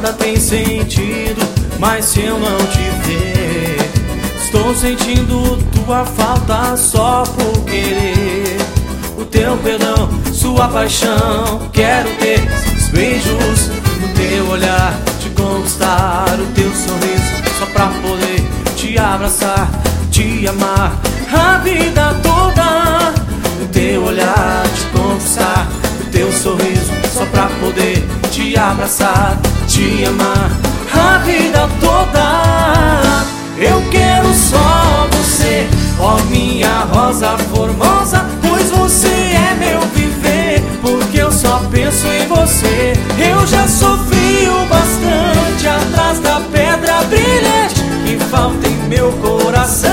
Nada tem sentido, mas se eu não te ver, estou sentindo tua falta só por querer. O teu perdão, sua paixão, quero ter seus beijos, o teu olhar, te conquistar, o teu sorriso, só pra poder te abraçar, te amar a vida toda. O teu olhar, te conquistar, o teu sorriso, só pra poder te abraçar, te amar a vida toda. Eu quero só você, ó minha rosa formosa, pois você é meu viver, porque eu só penso em você. Eu já sofri o bastante atrás da pedra brilhante que falta em meu coração.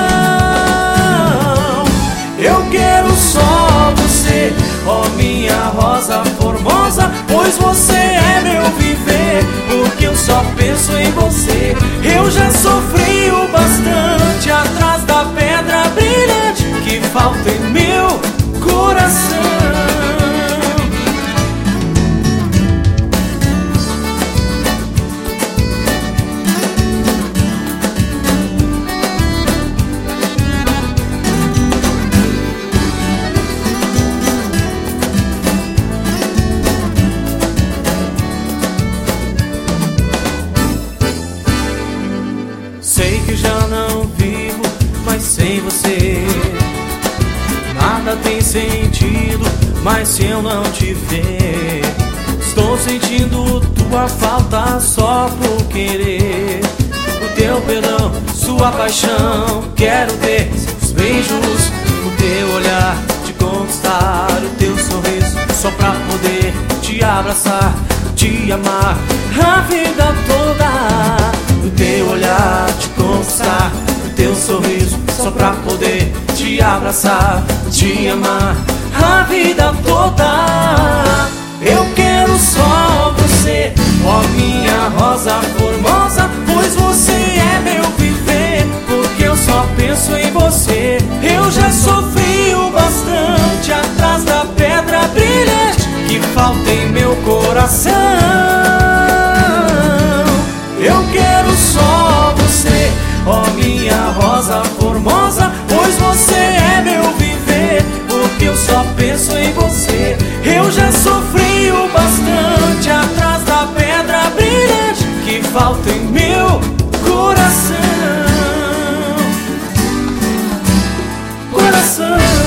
Eu quero só você, ó minha rosa formosa, pois você é meu viver, porque eu só penso em você. Eu já sofri o bastante atrás da pedra brilhante que falta em meu coração. Sei que já não vivo mais sem você. Nada tem sentido, mas se eu não te ver, estou sentindo tua falta só por querer. O teu perdão, sua paixão, quero ter seus beijos, o teu olhar, te conquistar, o teu sorriso, só pra poder te abraçar, te amar a vida toda. O teu olhar, te conquistar, o teu sorriso, só pra poder te abraçar, te amar a vida toda. Eu quero só você, ó minha rosa formosa, pois você é meu viver, porque eu só penso em você. Eu já sofri o bastante atrás da pedra brilhante que falta em meu coração. Eu quero só você, ó minha rosa formosa, pois você é meu viver, porque eu só penso em você. Eu já sofri o bastante atrás da pedra brilhante que falta em meu coração. Coração.